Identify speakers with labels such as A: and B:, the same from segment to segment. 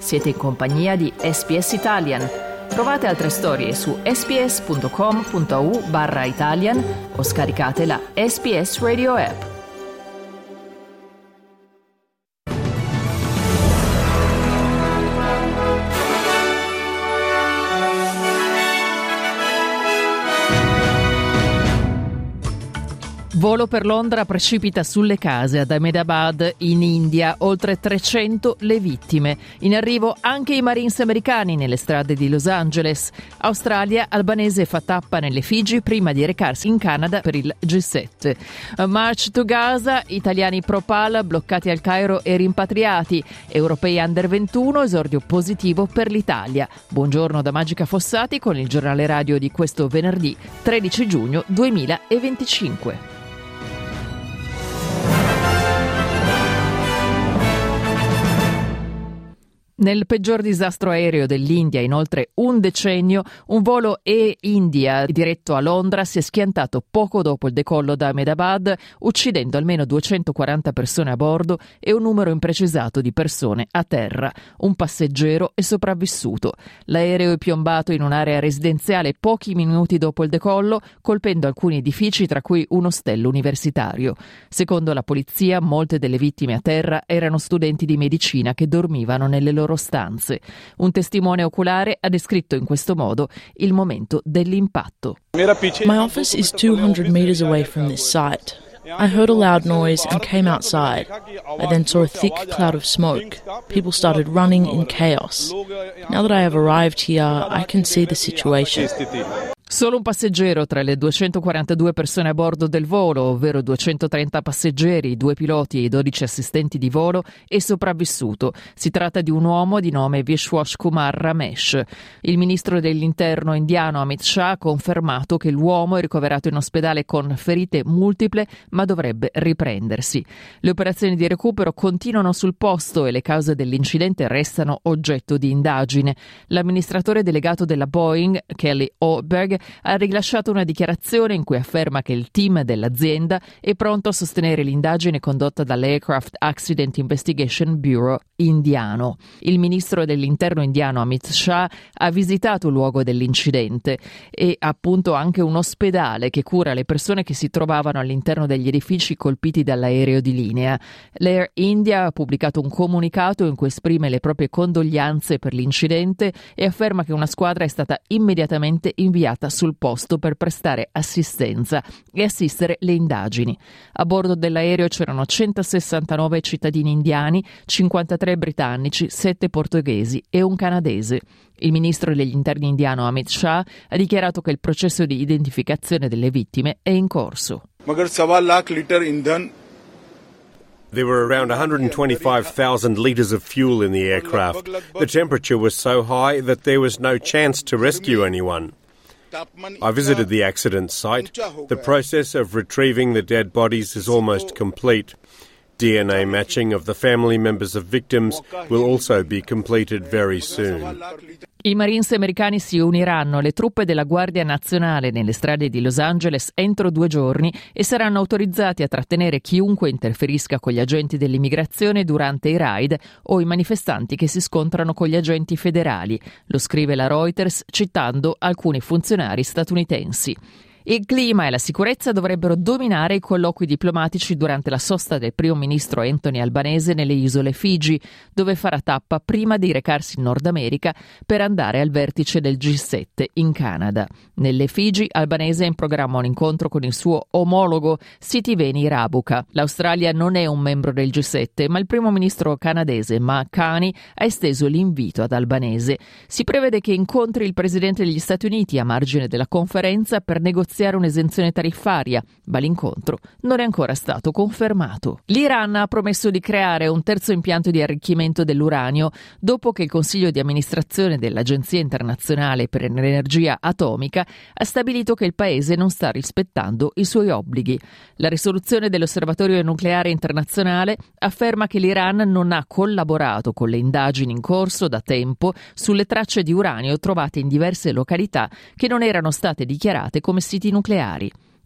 A: Siete in compagnia di SBS Italian. Trovate altre storie su sbs.com.au/Italian o scaricate la SBS Radio app. Volo per Londra precipita sulle case ad Ahmedabad in India, oltre 300 le vittime. In arrivo anche i Marines americani nelle strade di Los Angeles. Australia, albanese fa tappa nelle Figi prima di recarsi in Canada per il G7. March to Gaza, italiani pro-PAL bloccati al Cairo e rimpatriati. Europei Under 21, esordio positivo per l'Italia. Buongiorno da Magica Fossati con il giornale radio di questo venerdì 13 giugno 2025. Nel peggior disastro aereo dell'India in oltre un decennio, un volo Air India diretto a Londra si è schiantato poco dopo il decollo da Ahmedabad, uccidendo almeno 240 persone a bordo e un numero imprecisato di persone a terra. Un passeggero è sopravvissuto. L'aereo è piombato in un'area residenziale pochi minuti dopo il decollo, colpendo alcuni edifici, tra cui un ostello universitario. Secondo la polizia, molte delle vittime a terra erano studenti di medicina che dormivano nelle loro stanze. Un testimone oculare ha descritto in questo modo il momento dell'impatto.
B: My office is 200 meters away from this site. I heard a loud noise and came outside. I then saw a thick cloud of smoke. People started running in chaos. Now that I have arrived here, I can see the situation.
A: Solo un passeggero tra le 242 persone a bordo del volo, ovvero 230 passeggeri, 2 piloti e 12 assistenti di volo, è sopravvissuto. Si tratta di un uomo di nome Vishwas Kumar Ramesh. Il ministro dell'interno indiano Amit Shah ha confermato che l'uomo è ricoverato in ospedale con ferite multiple, ma dovrebbe riprendersi. Le operazioni di recupero continuano sul posto e le cause dell'incidente restano oggetto di indagine. L'amministratore delegato della Boeing, Kelly Oberg, ha rilasciato una dichiarazione in cui afferma che il team dell'azienda è pronto a sostenere l'indagine condotta dall'Aircraft Accident Investigation Bureau indiano. Il ministro dell'interno indiano Amit Shah ha visitato il luogo dell'incidente e appunto anche un ospedale che cura le persone che si trovavano all'interno degli edifici colpiti dall'aereo di linea. L'Air India ha pubblicato un comunicato in cui esprime le proprie condoglianze per l'incidente e afferma che una squadra è stata immediatamente inviata sul posto per prestare assistenza e assistere le indagini. A bordo dell'aereo c'erano 169 cittadini indiani, 53 britannici, 7 portoghesi e un canadese. Il ministro degli interni indiano Amit Shah ha dichiarato che il processo di identificazione delle vittime è in corso.
C: There were around 125,000 litres of fuel in the aircraft. The temperature was so high that there was no chance to rescue anyone. I visited the accident site. The process of retrieving the dead bodies is almost complete. DNA matching of the family members of victims will also be completed very soon.
A: I Marines americani si uniranno alle truppe della Guardia Nazionale nelle strade di Los Angeles entro 2 giorni e saranno autorizzati a trattenere chiunque interferisca con gli agenti dell'immigrazione durante i raid o i manifestanti che si scontrano con gli agenti federali. Lo scrive la Reuters citando alcuni funzionari statunitensi. Il clima e la sicurezza dovrebbero dominare i colloqui diplomatici durante la sosta del primo ministro Anthony Albanese nelle isole Figi, dove farà tappa prima di recarsi in Nord America per andare al vertice del G7 in Canada. Nelle Figi, Albanese ha in programma un incontro con il suo omologo Sitiveni Rabuka. L'Australia non è un membro del G7, ma il primo ministro canadese Mark Carney ha esteso l'invito ad Albanese. Si prevede che incontri il presidente degli Stati Uniti a margine della conferenza per negoziare un'esenzione tariffaria, ma l'incontro non è ancora stato confermato. L'Iran ha promesso di creare un terzo impianto di arricchimento dell'uranio dopo che il Consiglio di amministrazione dell'Agenzia internazionale per l'energia atomica ha stabilito che il paese non sta rispettando i suoi obblighi. La risoluzione dell'Osservatorio nucleare internazionale afferma che l'Iran non ha collaborato con le indagini in corso da tempo sulle tracce di uranio trovate in diverse località che non erano state dichiarate come siti nucleari.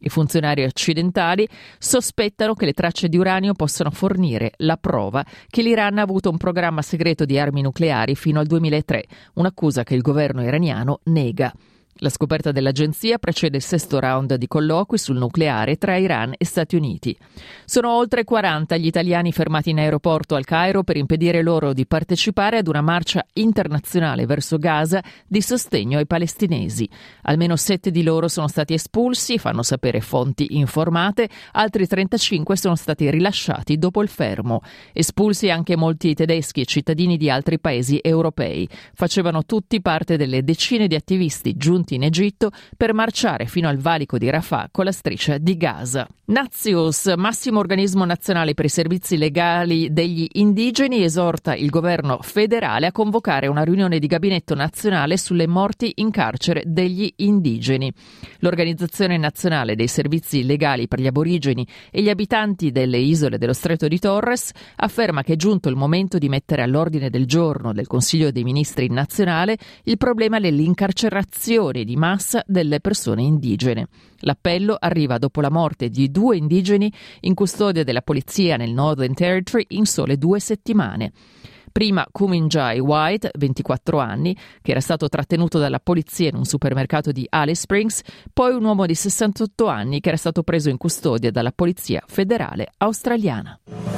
A: I funzionari occidentali sospettano che le tracce di uranio possano fornire la prova che l'Iran ha avuto un programma segreto di armi nucleari fino al 2003, un'accusa che il governo iraniano nega. La scoperta dell'agenzia precede il 6º round di colloqui sul nucleare tra Iran e Stati Uniti. Sono oltre 40 gli italiani fermati in aeroporto al Cairo per impedire loro di partecipare ad una marcia internazionale verso Gaza di sostegno ai palestinesi. Almeno 7 di loro sono stati espulsi, fanno sapere fonti informate, altri 35 sono stati rilasciati dopo il fermo. Espulsi anche molti tedeschi e cittadini di altri paesi europei. Facevano tutti parte delle decine di attivisti giunti in Egitto per marciare fino al valico di Rafah con la striscia di Gaza. Nazius, massimo organismo nazionale per i servizi legali degli indigeni, esorta il governo federale a convocare una riunione di gabinetto nazionale sulle morti in carcere degli indigeni. L'Organizzazione Nazionale dei Servizi Legali per gli Aborigeni e gli abitanti delle isole dello Stretto di Torres afferma che è giunto il momento di mettere all'ordine del giorno del Consiglio dei Ministri nazionale il problema dell'incarcerazione di massa delle persone indigene. L'appello arriva dopo la morte di 2 indigeni in custodia della polizia nel Northern Territory in sole 2 settimane. Prima Kuminjai White, 24 anni, che era stato trattenuto dalla polizia in un supermercato di Alice Springs, poi un uomo di 68 anni che era stato preso in custodia dalla polizia federale australiana.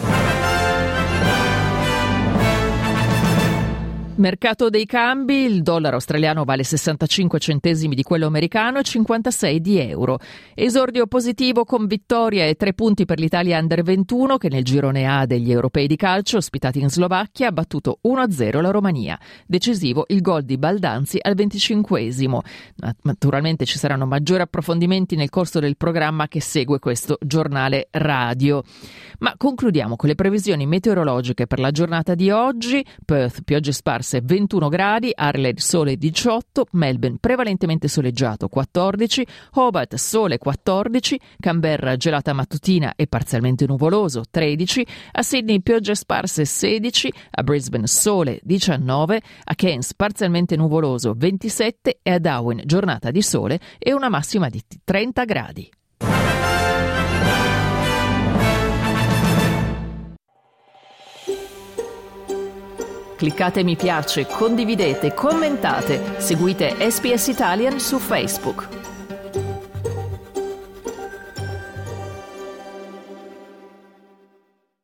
A: Mercato dei cambi, il dollaro australiano vale 65 centesimi di quello americano e 56 di euro. Esordio positivo con vittoria e 3 punti per l'Italia Under 21 che nel girone A degli europei di calcio ospitati in Slovacchia ha battuto 1-0 la Romania. Decisivo il gol di Baldanzi al 25esimo. Naturalmente ci saranno maggiori approfondimenti nel corso del programma che segue questo giornale radio. Ma concludiamo con le previsioni meteorologiche per la giornata di oggi. Perth, piogge sparse 21 gradi, Adelaide sole 18, Melbourne prevalentemente soleggiato 14, Hobart sole 14, Canberra gelata mattutina e parzialmente nuvoloso 13, a Sydney piogge sparse 16, a Brisbane sole 19, a Cairns parzialmente nuvoloso 27 e a Darwin giornata di sole e una massima di 30 gradi. Cliccate mi piace, condividete, commentate, seguite SBS Italian su Facebook.